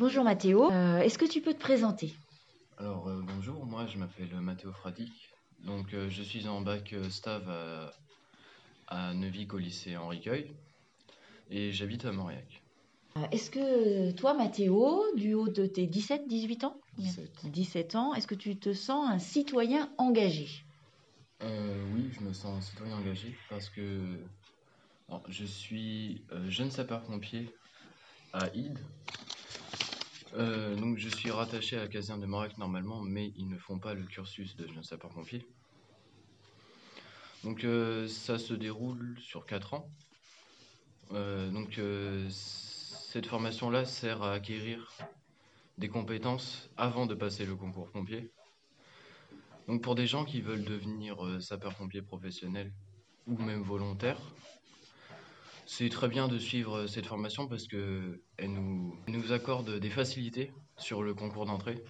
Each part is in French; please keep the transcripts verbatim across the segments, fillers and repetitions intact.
Bonjour Mathéo, Euh, est-ce que tu peux te présenter? Alors euh, bonjour, moi je m'appelle Mathéo Fradic, donc euh, je suis en bac euh, Stav à, à Neuvic au lycée Henri Queuille et j'habite à Mauriac. Euh, Est-ce que toi Mathéo, du haut de tes dix-sept, dix-huit ans? Combien? dix-sept. dix-sept ans, est-ce que tu te sens un citoyen engagé? Euh, oui, je me sens citoyen engagé parce que alors, je suis euh, jeune sapeur-pompier à Ide. Euh, donc je suis rattaché à la caserne de Mauriac normalement, mais ils ne font pas le cursus de jeune sapeur-pompier. Donc euh, ça se déroule sur quatre ans. Euh, donc euh, cette formation-là sert à acquérir des compétences avant de passer le concours pompier. Donc pour des gens qui veulent devenir euh, sapeur-pompier professionnel ou même volontaire, c'est très bien de suivre euh, cette formation parce qu'elle nous, elle nous accorde des facilités sur le concours d'entrée.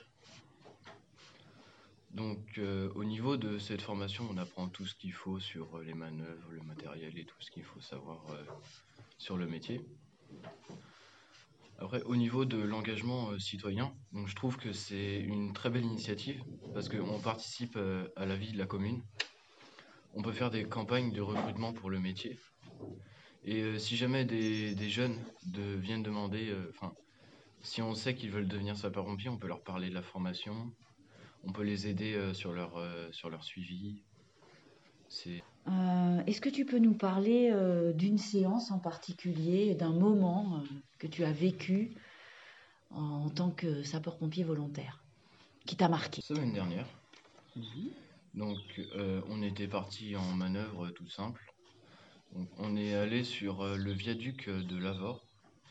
Donc euh, au niveau de cette formation, on apprend tout ce qu'il faut sur euh, les manœuvres, le matériel et tout ce qu'il faut savoir euh, sur le métier. Après, au niveau de l'engagement euh, citoyen, donc je trouve que c'est une très belle initiative parce qu'on participe euh, à la vie de la commune. On peut faire des campagnes de recrutement pour le métier. Et euh, si jamais des, des jeunes de- viennent demander, euh, enfin, si on sait qu'ils veulent devenir sapeurs-pompiers, on peut leur parler de la formation, on peut les aider euh, sur leur, euh, sur leur suivi. C'est... Euh, est-ce que tu peux nous parler euh, d'une séance en particulier, d'un moment euh, que tu as vécu en tant que sapeur-pompier volontaire, qui t'a marqué? Semaine dernière, Oui. donc euh, on était parti en manœuvre euh, tout simple. Donc, on est allé sur euh, le viaduc euh, de Lavore.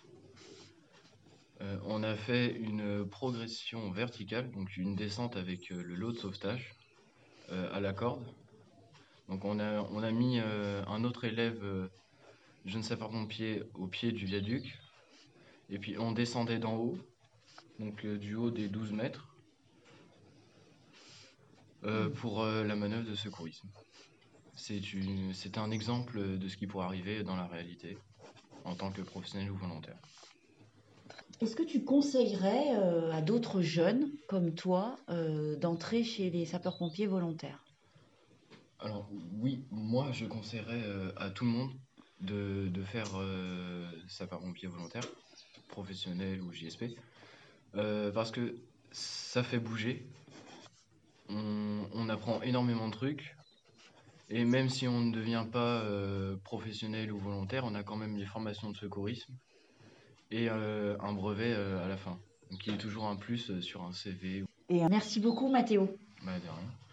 Euh, on a fait une progression verticale, donc une descente avec euh, le lot de sauvetage euh, à la corde. Donc on a, on a mis euh, un autre élève, euh, jeune sapeur-pompier, au pied du viaduc. Et puis on descendait d'en haut, donc euh, du haut des douze mètres, euh, Mm. pour euh, la manœuvre de secourisme. C'est une- c'est un exemple de ce qui pourrait arriver dans la réalité en tant que professionnel ou volontaire. Est-ce que tu conseillerais euh, à d'autres jeunes comme toi euh, d'entrer chez les sapeurs-pompiers volontaires? Alors oui, moi je conseillerais euh, à tout le monde de, de faire euh, sapeur-pompier volontaire, professionnel ou J S P, euh, parce que ça fait bouger, on, on apprend énormément de trucs, et même si on ne devient pas euh, professionnel ou volontaire, on a quand même les formations de secourisme et euh, un brevet euh, à la fin, donc il est toujours un plus euh, sur un C V. Et euh, merci beaucoup Mathéo. Bah, de rien.